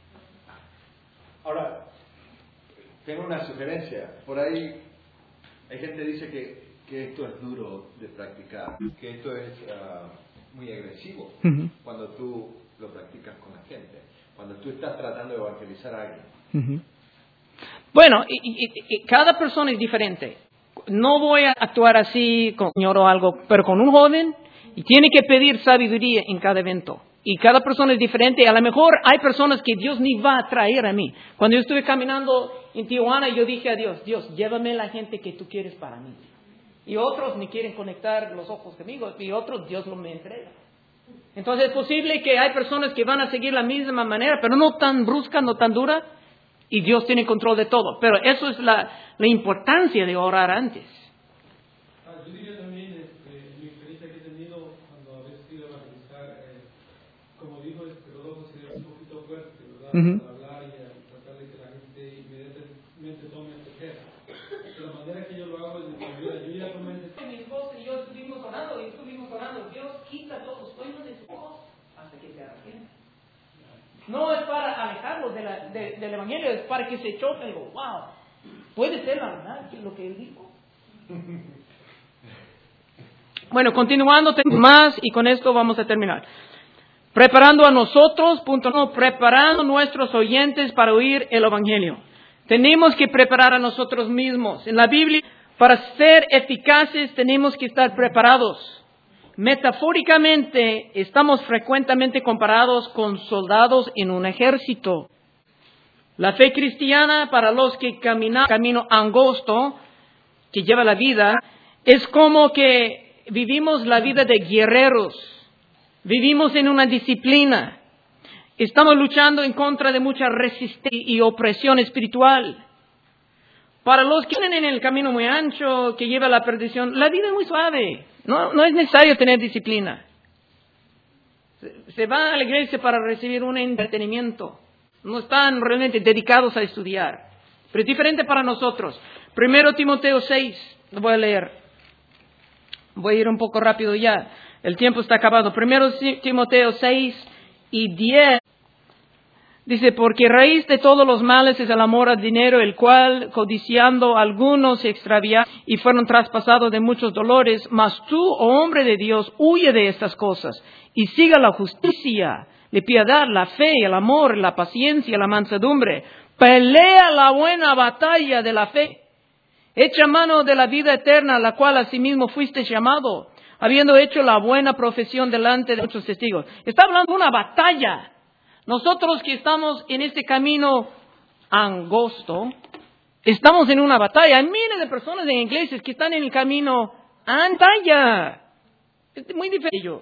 Speaker 6: Ahora, tengo una sugerencia. Por ahí hay gente que dice que esto es duro de practicar, que esto es muy agresivo cuando tú lo practicas con la gente, cuando tú estás tratando de evangelizar a alguien.
Speaker 1: Bueno, y cada persona es diferente. No voy a actuar así con un señor o algo, pero con un joven, y tiene que pedir sabiduría en cada evento. Y cada persona es diferente. A lo mejor hay personas que Dios ni va a traer a mí. Cuando yo estuve caminando en Tijuana, yo dije a Dios, llévame la gente que tú quieres para mí. Y otros me quieren conectar los ojos conmigo, y otros Dios lo me entrega. Entonces es posible que hay personas que van a seguir la misma manera, pero no tan brusca, no tan dura, y Dios tiene control de todo. Pero eso es la importancia de orar antes.
Speaker 7: Yo diría también, mi experiencia que he tenido cuando a veces iba a evangelizar, como dijo, los ojos serían un poquito fuertes, ¿verdad? Para hablar y tratar de que la gente inmediatamente tome este tema. De la manera que yo lo hago es de que yo ya comencé.
Speaker 1: Mi esposa y yo estuvimos orando. Dios quita todos los sueños de sus ojos hasta que se arrepienten. No es para alejarlos del Evangelio, es para que se choquen. Digo, wow, puede ser la verdad lo que él dijo. Bueno, continuando, tengo más y con esto vamos a terminar. Preparando a nosotros, punto 1, preparando a nuestros oyentes para oír el Evangelio. Tenemos que preparar a nosotros mismos. En la Biblia, para ser eficaces, tenemos que estar preparados. Metafóricamente, estamos frecuentemente comparados con soldados en un ejército. La fe cristiana, para los que caminan camino angosto, que lleva la vida, es como que vivimos la vida de guerreros. Vivimos en una disciplina. Estamos luchando en contra de mucha resistencia y opresión espiritual. Para los que vienen en el camino muy ancho, que lleva a la perdición, la vida es muy suave. No es necesario tener disciplina. Se van a la iglesia para recibir un entretenimiento. No están realmente dedicados a estudiar. Pero es diferente para nosotros. 1 Timoteo 6, lo voy a leer. Voy a ir un poco rápido ya. El tiempo está acabado. 1 Timoteo 6 y 10. Dice, porque raíz de todos los males es el amor al dinero, el cual, codiciando algunos, se extraviaron y fueron traspasados de muchos dolores. Mas tú, oh hombre de Dios, huye de estas cosas y siga la justicia, la piedad, la fe, el amor, la paciencia, la mansedumbre. Pelea la buena batalla de la fe. Echa mano de la vida eterna, a la cual asimismo fuiste llamado, habiendo hecho la buena profesión delante de muchos testigos. Está hablando de una batalla. Nosotros que estamos en este camino angosto, estamos en una batalla. Hay miles de personas en iglesias que están en el camino batalla. Es muy diferente.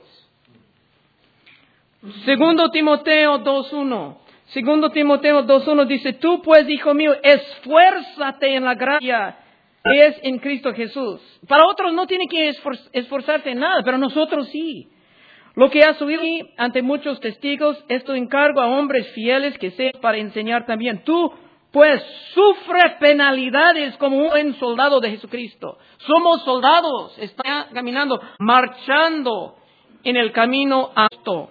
Speaker 1: Segundo Timoteo 2:1. Segundo Timoteo 2:1 dice, tú pues, hijo mío, esfuérzate en la gracia que es en Cristo Jesús. Para otros no tiene que esforzarse en nada, pero nosotros sí. Lo que has oído ante muchos testigos, esto encargo a hombres fieles que sean para enseñar también. Tú, pues, sufre penalidades como un buen soldado de Jesucristo. Somos soldados, están caminando, marchando en el camino alto.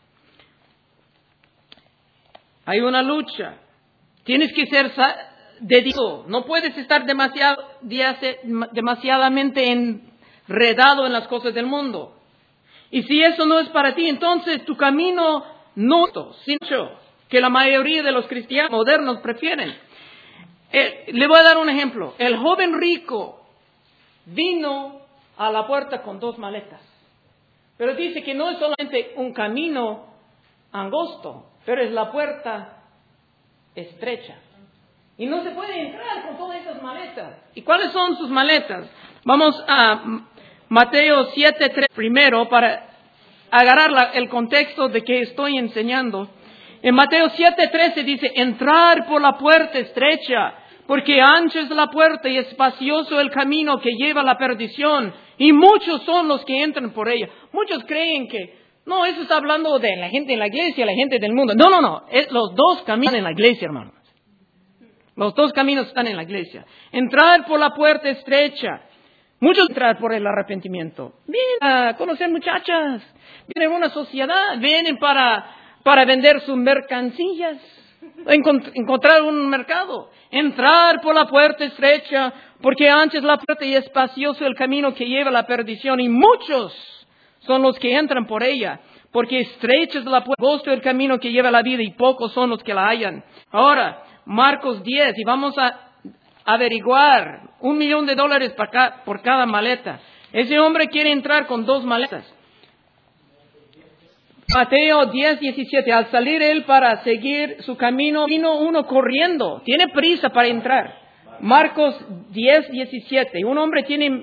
Speaker 1: Hay una lucha. Tienes que ser dedicado. No puedes estar demasiadamente enredado en las cosas del mundo. Y si eso no es para ti, entonces tu camino no es que la mayoría de los cristianos modernos prefieren. Le voy a dar un ejemplo. El joven rico vino a la puerta con 2 maletas. Pero dice que no es solamente un camino angosto, pero es la puerta estrecha. Y no se puede entrar con todas esas maletas. ¿Y cuáles son sus maletas? Vamos a Mateo 7:3 primero para agarrar el contexto de que estoy enseñando. En Mateo 7:13 dice, entrar por la puerta estrecha, porque ancha es la puerta y espacioso el camino que lleva a la perdición, y muchos son los que entran por ella. Muchos creen que, no, eso está hablando de la gente en la iglesia, la gente del mundo. No. Los dos caminos en la iglesia, hermanos. Los dos caminos están en la iglesia. Entrar por la puerta estrecha. Muchos entrar por el arrepentimiento. Vienen a conocer muchachas. Vienen a una sociedad. Vienen para vender sus mercancías. Encontrar un mercado. Entrar por la puerta estrecha. Porque ancha es la puerta y espacioso el camino que lleva a la perdición. Y muchos son los que entran por ella. Porque estrecha es la puerta, angosto el camino que lleva a la vida y pocos son los que la hallan. Ahora, Marcos 10, y vamos a averiguar $1 millón por cada maleta. Ese hombre quiere entrar con 2 maletas. Mateo 10:17. Al salir él para seguir su camino, vino uno corriendo. Tiene prisa para entrar. Marcos 10:17. Un hombre tiene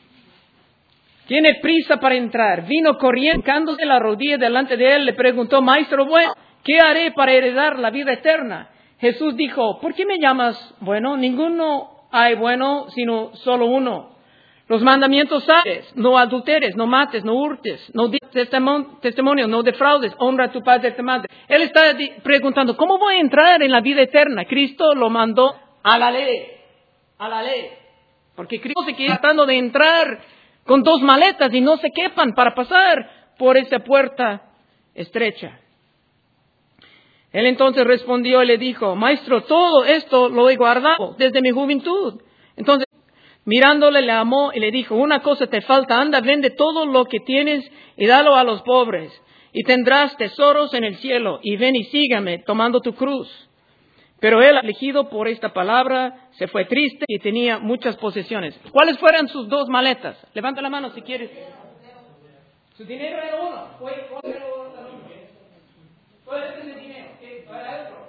Speaker 1: prisa para entrar. Vino corriendo, hincándose la rodilla delante de él. Le preguntó, Maestro bueno, ¿qué haré para heredar la vida eterna? Jesús dijo, ¿por qué me llamas bueno? Ninguno hay bueno, sino solo uno. Los mandamientos sabes, no adulteres, no mates, no hurtes, no digas testimonio, no defraudes, honra a tu padre y a tu madre. Él está preguntando, ¿cómo voy a entrar en la vida eterna? Cristo lo mandó a la ley. Porque Cristo se quiere tratando de entrar con 2 maletas y no se quepan para pasar por esa puerta estrecha. Él entonces respondió y le dijo, Maestro, todo esto lo he guardado desde mi juventud. Entonces, mirándole, le amó y le dijo, una cosa te falta, anda, vende todo lo que tienes y dalo a los pobres, y tendrás tesoros en el cielo, y ven y sígame, tomando tu cruz. Pero él, afligido por esta palabra, se fue triste y tenía muchas posesiones. ¿Cuáles fueron sus 2 maletas? Levanta la mano si quieres. Su dinero era uno. ¿Cuál era otro? ¿Cuál es ese dinero? ¿Qué? ¿Cuál era otro?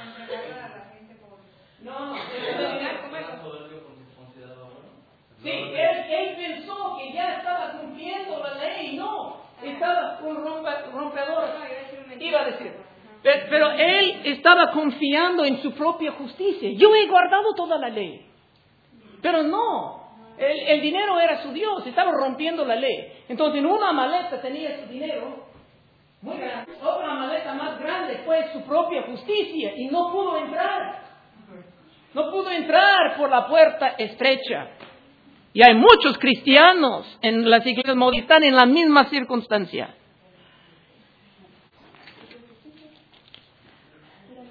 Speaker 1: No. Sí, él pensó que ya estaba cumpliendo la ley. No, estaba un rompedor. Iba a decir. Pero él estaba confiando en su propia justicia. Yo he guardado toda la ley. Pero no, el dinero era su Dios, estaba rompiendo la ley. Entonces en una maleta tenía su dinero, muy grande. Otra maleta más grande fue su propia justicia y no pudo entrar. No pudo entrar por la puerta estrecha. Y hay muchos cristianos en las iglesias modernas que están en la misma circunstancia.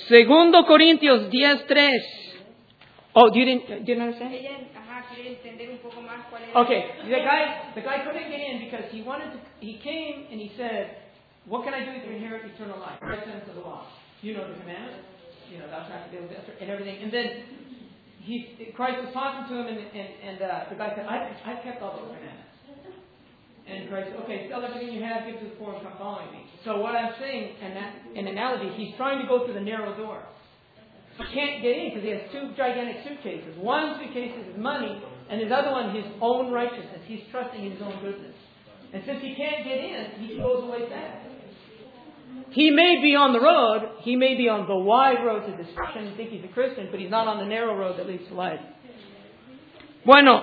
Speaker 1: Segundo Corintios 10:3. Oh, do you understand?
Speaker 5: Ella, quiere entender un poco más cuál es.
Speaker 1: Okay, the guy couldn't get in because he came and he said, "What can I do to inherit eternal life?" Right sense of the law. You know the commandments, thou shalt not kill and everything. And then Christ was talking to him, and the guy said, "I've kept all those commandments." And Christ said, "Okay, sell everything you have, give to the poor, and come following me." So what I'm saying, an analogy, he's trying to go through the narrow door. He can't get in because he has two gigantic suitcases. One suitcase is his money, and his other one his own righteousness. He's trusting in his own goodness. And since he can't get in, he goes away back. He may be on the road, he may be on the wide road to destruction and think he's a Christian, but he's not on the narrow road that leads to life. Bueno,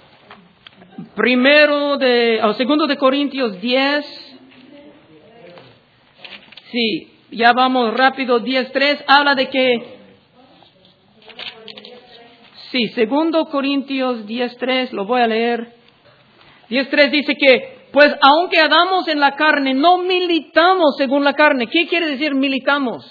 Speaker 1: segundo de Corintios 10. Sí, ya vamos rápido. 10:3 habla de que... Sí, segundo Corintios 10:3, lo voy a leer. 10:3 dice que, pues aunque andamos en la carne, no militamos según la carne. ¿Qué quiere decir militamos?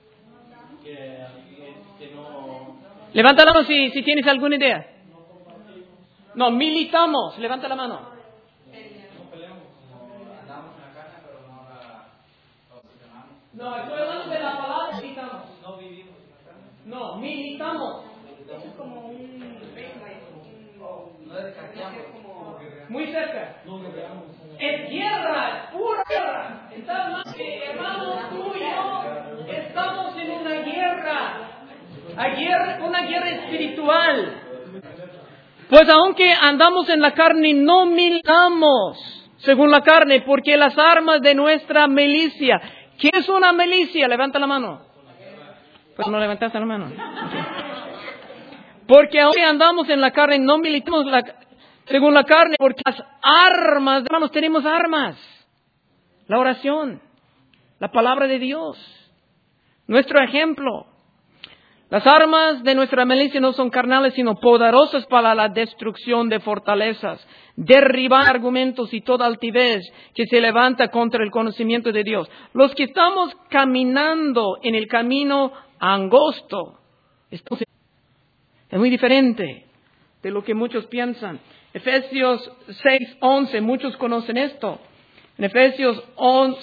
Speaker 4: Que no...
Speaker 1: Levanta la mano si tienes alguna idea. No, militamos. Levanta la mano.
Speaker 4: No peleamos, andamos en la carne, pero no la obsesionamos.
Speaker 1: No, estoy hablando de la palabra militamos.
Speaker 4: No vivimos en la carne.
Speaker 1: No, militamos.
Speaker 5: Eso es como un
Speaker 4: No descansamos.
Speaker 1: Muy cerca.
Speaker 7: No guerreamos.
Speaker 1: Es guerra, pura guerra. Hermanos, tú y yo estamos en una guerra. Una guerra espiritual. Pues aunque andamos en la carne, no militamos según la carne, porque las armas de nuestra milicia. ¿Qué es una milicia? Levanta la mano. Pues no levantaste la mano. Okay. Porque aunque andamos en la carne, no militamos según la carne, porque las armas, hermanos, tenemos armas. La oración, la palabra de Dios, nuestro ejemplo. Las armas de nuestra milicia no son carnales, sino poderosas para la destrucción de fortalezas, derribar argumentos y toda altivez que se levanta contra el conocimiento de Dios. Los que estamos caminando en el camino angosto, es muy diferente de lo que muchos piensan. Efesios 6:11, muchos conocen esto. En Efesios 11,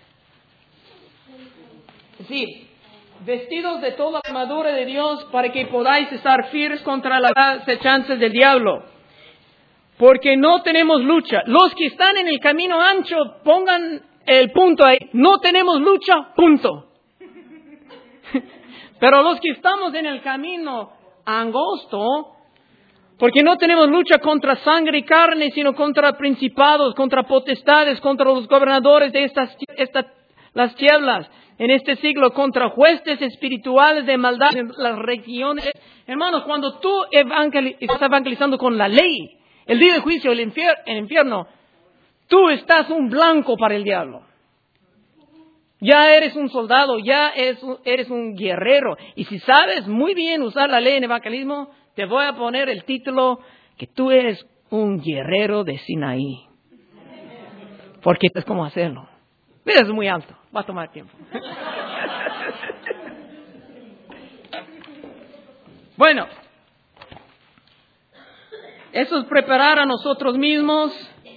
Speaker 1: sí. Vestidos de toda la armadura de Dios para que podáis estar firmes contra las acechanzas del diablo. Porque no tenemos lucha. Los que están en el camino ancho, pongan el punto ahí. No tenemos lucha, punto. Pero los que estamos en el camino angosto, porque no tenemos lucha contra sangre y carne, sino contra principados, contra potestades, contra los gobernadores de las tinieblas en este siglo, contra huestes espirituales de maldad en las regiones. Hermanos, cuando tú estás evangelizando con la ley, el día del juicio, el infierno, tú estás un blanco para el diablo. Ya eres un soldado, ya eres un guerrero. Y si sabes muy bien usar la ley en evangelismo, te voy a poner el título que tú eres un guerrero de Sinaí. Porque es como hacerlo. Mira, es muy alto. Va a tomar tiempo. Bueno, eso es preparar a nosotros mismos.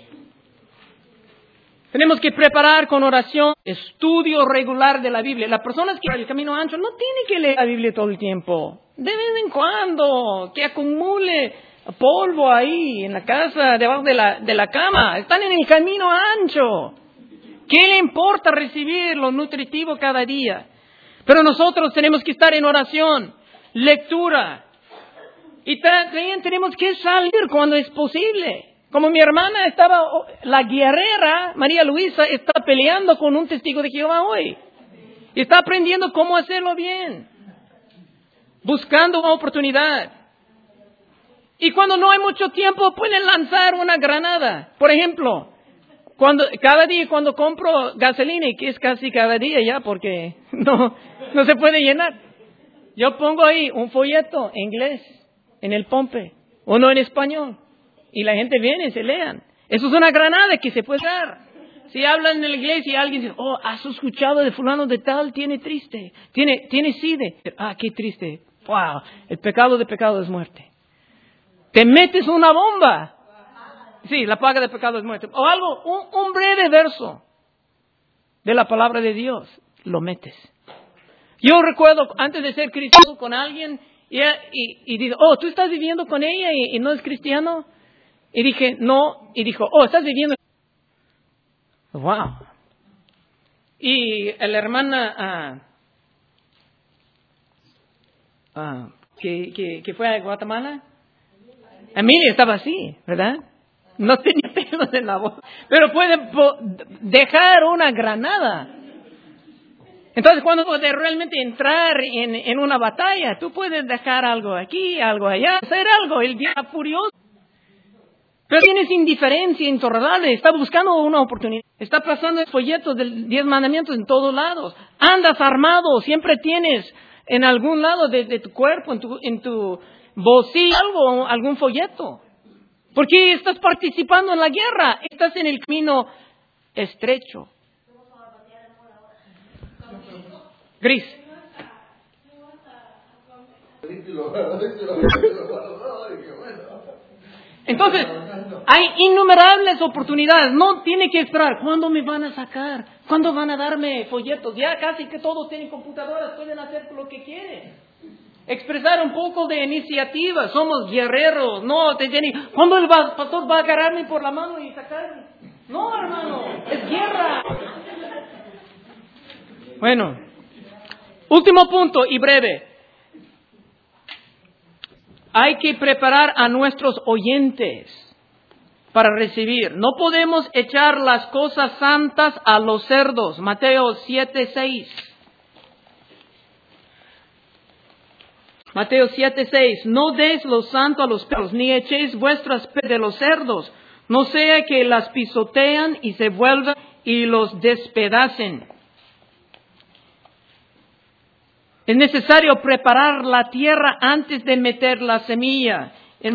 Speaker 1: Tenemos que preparar con oración, estudio regular de la Biblia. Las personas que van el camino ancho no tienen que leer la Biblia todo el tiempo. De vez en cuando, que acumule polvo ahí en la casa, debajo de la cama. Están en el camino ancho. ¿Qué le importa recibir lo nutritivo cada día? Pero nosotros tenemos que estar en oración, lectura. Y también tenemos que salir cuando es posible. Como mi hermana la guerrera, María Luisa, está peleando con un testigo de Jehová hoy. Y está aprendiendo cómo hacerlo bien. Buscando una oportunidad. Y cuando no hay mucho tiempo, pueden lanzar una granada. Por ejemplo, cada día cuando compro gasolina, y que es casi cada día ya porque no se puede llenar, yo pongo ahí un folleto en inglés, en el pompe, uno en español, y la gente viene y se lean. Eso es una granada que se puede dar. Si hablan en la iglesia y alguien dice, oh, ¿has escuchado de fulano de tal? Tiene sida. Ah, qué triste. Wow, el pecado de pecado es muerte. Te metes una bomba. Sí, la paga de pecado es muerte. O algo, un breve verso de la palabra de Dios, lo metes. Yo recuerdo, antes de ser cristiano con alguien, y digo, oh, ¿tú estás viviendo con ella y no es cristiano? Y dije, no. Y dijo, oh, ¿estás viviendo? Wow. Y la hermana que fue a Guatemala, Emilia estaba así, ¿verdad? No tenía pelos en la voz, pero puede dejar una granada. Entonces, cuando puedes realmente entrar en una batalla, tú puedes dejar algo aquí, algo allá, hacer algo, el día furioso. Pero tienes indiferencia intolerable, está buscando una oportunidad. Está pasando folletos de 10 mandamientos en todos lados. Andas armado, siempre tienes en algún lado de tu cuerpo, en tu bolsillo, algún folleto. Porque estás participando en la guerra, estás en el camino estrecho. Gris. Entonces, hay innumerables oportunidades. No tiene que esperar. ¿Cuándo me van a sacar? ¿Cuándo van a darme folletos? Ya casi que todos tienen computadoras, pueden hacer lo que quieren. Expresar un poco de iniciativa. Somos guerreros. No, ¿cuándo el pastor va a agarrarme por la mano y sacarme? No, hermano, es guerra. Bueno, último punto y breve. Hay que preparar a nuestros oyentes para recibir. No podemos echar las cosas santas a los cerdos. Mateo 7:6. Mateo 7:6. No deis lo santo a los perros, ni echéis vuestras de los cerdos, no sea que las pisotean y se vuelvan y los despedacen. Es necesario preparar la tierra antes de meter la semilla. En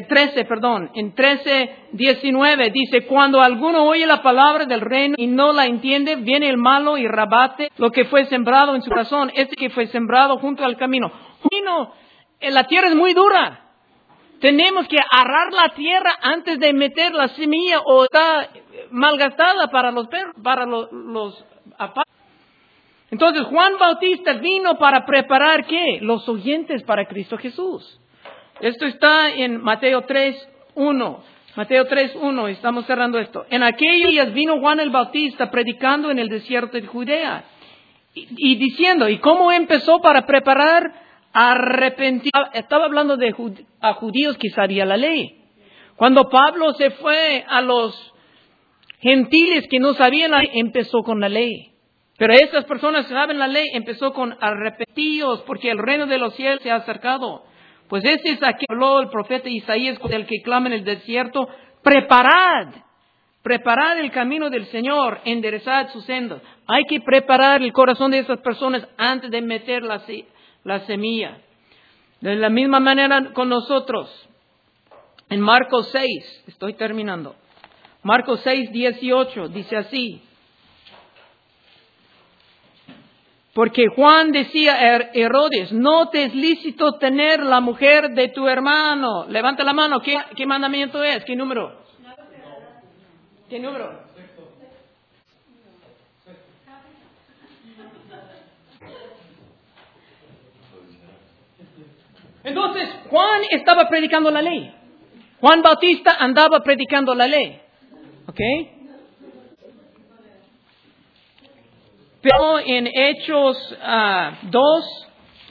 Speaker 1: 13:19 dice, cuando alguno oye la palabra del reino y no la entiende, viene el malo y rabate lo que fue sembrado en su corazón, que fue sembrado junto al camino. La tierra es muy dura. Tenemos que arar la tierra antes de meter la semilla o está malgastada para los perros, para los Entonces Juan Bautista vino para preparar ¿qué? Los oyentes para Cristo Jesús. Esto está en Mateo 3:1. Mateo 3:1, estamos cerrando esto. En aquellos días vino Juan el Bautista predicando en el desierto de Judea y diciendo, ¿y cómo empezó para preparar? Arrepentir. Estaba hablando a judíos que sabían la ley. Cuando Pablo se fue a los gentiles que no sabían la ley, empezó con la ley. Pero estas personas que saben la ley, empezó con arrepentidos, porque el reino de los cielos se ha acercado. Pues ese es a quien habló el profeta Isaías, el que clama en el desierto, preparad el camino del Señor, enderezad sus sendas. Hay que preparar el corazón de esas personas antes de meter la semilla. De la misma manera con nosotros. En Marcos 6, estoy terminando. Marcos 6:18 dice así. Porque Juan decía a Herodes, no te es lícito tener la mujer de tu hermano. Levanta la mano, ¿qué mandamiento es? ¿Qué número? ¿Qué número? Entonces, Juan estaba predicando la ley. Juan Bautista andaba predicando la ley. ¿Ok? Pero en Hechos 2,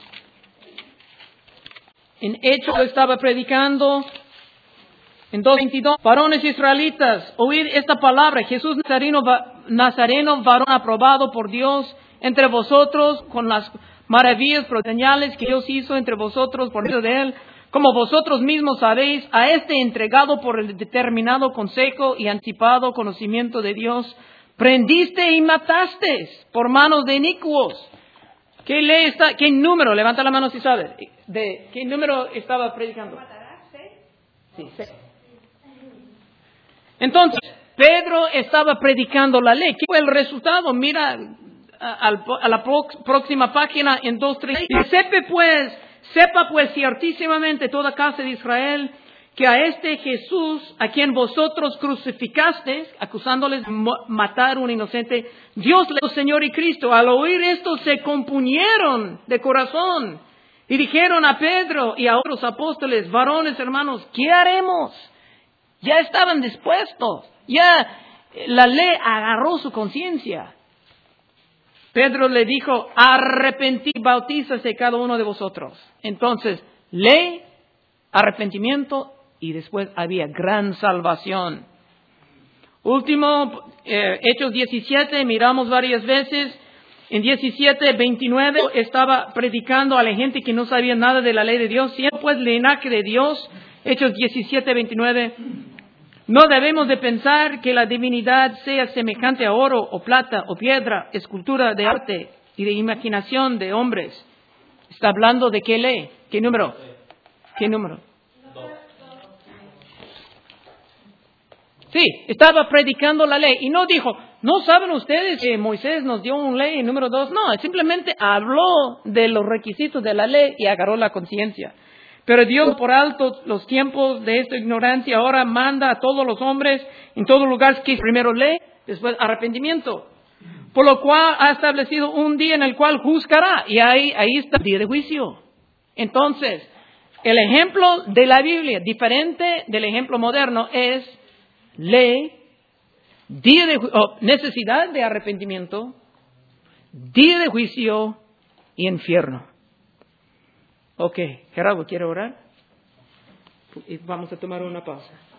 Speaker 1: en Hechos estaba predicando, en 2:22, varones israelitas, oíd esta palabra, Jesús Nazareno, varón aprobado por Dios entre vosotros, con las maravillas, señales que Dios hizo entre vosotros por medio de él, como vosotros mismos sabéis, a este entregado por el determinado consejo y anticipado conocimiento de Dios, prendiste y mataste por manos de inicuos. ¿Qué ley está? ¿Qué número? Levanta la mano si sabes. ¿De qué número estaba predicando? Sí, 6. Entonces, Pedro estaba predicando la ley. ¿Qué fue el resultado? Mira a la próxima página en 2:3. Sepa pues ciertísimamente toda casa de Israel que a este Jesús, a quien vosotros crucificasteis, acusándoles de matar a un inocente, Dios le dijo Señor y Cristo. Al oír esto se compuñeron de corazón y dijeron a Pedro y a otros apóstoles, varones hermanos, ¿qué haremos? Ya estaban dispuestos, ya la ley agarró su conciencia. Pedro le dijo, arrepentid, bautízase cada uno de vosotros. Entonces, ley, arrepentimiento y después había gran salvación. Último, Hechos 17, miramos varias veces. En 17:29 estaba predicando a la gente que no sabía nada de la ley de Dios. Siendo pues linaje de Dios, Hechos 17:29. No debemos de pensar que la divinidad sea semejante a oro o plata o piedra, escultura de arte y de imaginación de hombres. Está hablando de qué ley, qué número, qué número. Sí, estaba predicando la ley y no dijo, ¿no saben ustedes que Moisés nos dio una ley número 2? No, simplemente habló de los requisitos de la ley y agarró la conciencia. Pero Dios por alto los tiempos de esta ignorancia ahora manda a todos los hombres en todo lugar que primero ley, después arrepentimiento. Por lo cual ha establecido un día en el cual juzgará y ahí está el día de juicio. Entonces, el ejemplo de la Biblia, diferente del ejemplo moderno, es ley, día de necesidad de arrepentimiento, día de juicio y infierno. Ok, Gerardo, ¿quiere orar? Vamos a tomar una pausa.